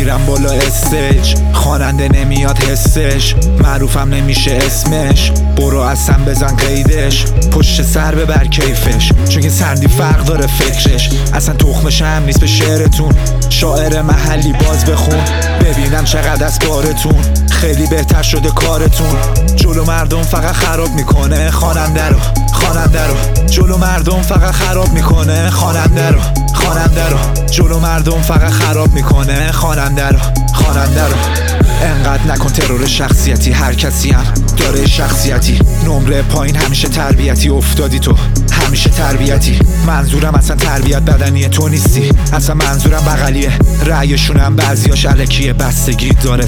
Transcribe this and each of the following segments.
میرم بالا استیج، خواننده نمیاد حسش، معروفم نمیشه اسمش، برو اصلا بزن قیدش، پشت سر ببر کیفش، چون که سندی فرق داره فکرش، اصلا تخمش هم نیست به شعرتون، شاعر محلی باز بخون، ببینم چقدر از بارتون، خیلی بهتر شده کارتون، جلو مردم فقط خراب میکنه خواننده رو، جلو مردم فقط خراب میکنه خواننده رو، جلو مردم فقط خراب میکنه خواننده رو. انقدر نکن ترور شخصیتی، هر کسی هم داره شخصیتی، نمره پایین همیشه تربیتی، افتادی تو همیشه تربیتی، منظورم اصلا تربیت بدنی تو نیستی، اصلا منظورم بغلیه، رأیشونم بعضیاش الکیه، بستگی داره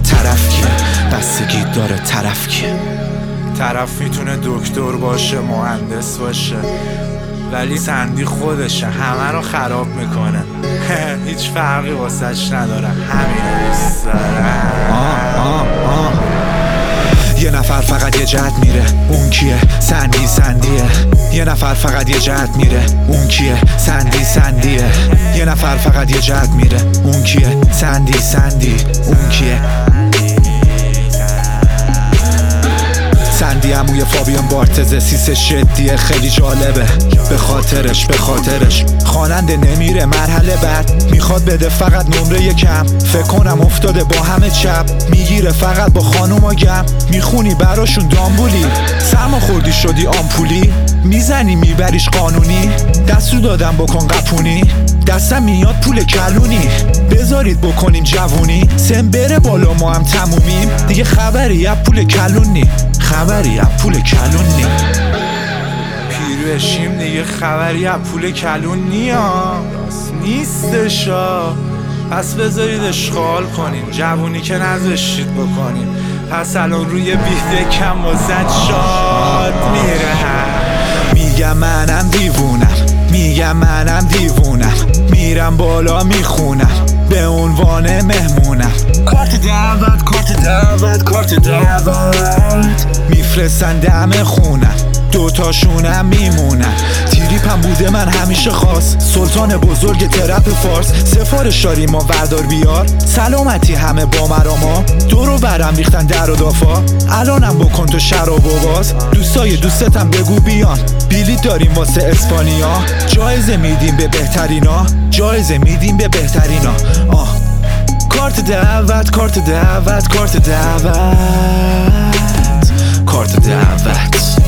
طرف کیه. طرف میتونه دکتر باشه، مهندس باشه، ولی سندی خودشه، همه رو خراب میکنه. هیچ فرقی واسش نداره، همینو دوست داره. یه نفر فقط یه جهت میره، اون کیه؟ سندیه. یه نفر فقط یه جهت میره، اون کیه؟ سندیه. یه نفر فقط یه جهت میره، اون کیه؟ سندی اون کیه؟ سندی عموی فابیان بارتزه، سیس شدیه، خیلی جالبه، به خاطرش خواننده نمیره مرحله بعد، میخواد بده فقط نمره یکم، فکر کنم افتاده با همه چپ، میگیره فقط با خانوما گم، میخونی براشون دامبولی، سرما خوردی شدی آمپولی، میزنی میبریش قانونی، دستو دادم بکن قپونی، دستم میاد پول کلونی، بذارید بکنیم جوونی، سن بره بالا ما هم تمومیم، دیگه خبری از پول کلونی، پیروشیم دیگه، خبری از پول کلونی نیستشا، پس بذارید اشغال کنیم، جوونی که نذاشتید بکنیم، پس الان روی بیده کم و زد شاد میره، میگم منم دیوونم، میرم بالا میخونم به عنوان مهمونم، کارت دعوت میفرستن دم خونم، دوتاشونم میمونن، تریپم بوده من همیشه خاص، سلطان بزرگ ترپ فارس، سفارش داری ما وردار بیار، سلامتی همه با مراما، دورو برم ریختن در و دافا، الانم بکن تو شراب و باز، دوستای دوستتم بگو بیان، بیلیت داریم واسه اسپانیا، جایزه میدیم به بهترینا، کارت دعوت